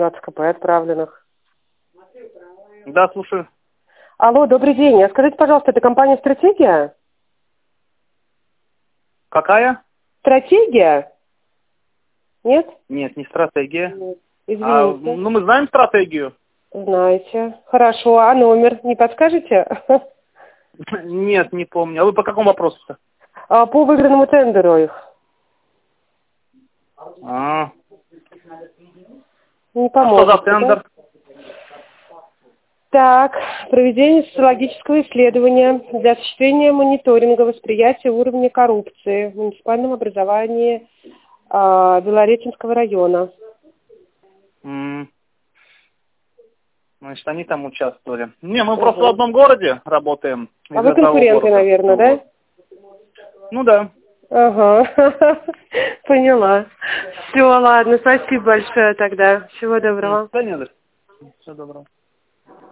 от КП отправленных. Да, слушаю. Алло, добрый день. А скажите, пожалуйста, это компания «Стратегия»? Какая? «Стратегия»? Нет? Нет, не стратегия. Нет. Извините. Ну, мы знаем стратегию. Знаете. Хорошо. А номер не подскажете? Нет, не помню. А вы по какому вопросу-то? По выигранному тендеру их. Не Что за поможет. тендер? Так, проведение социологического исследования для осуществления мониторинга восприятия уровня коррупции в муниципальном образовании Белореченского района. Значит, они там участвовали. Не, мы просто в одном городе работаем. А вы конкуренты, наверное, да? Ну да. Ага, поняла. Все, ладно, спасибо большое тогда. Всего доброго. Да нет, всего доброго.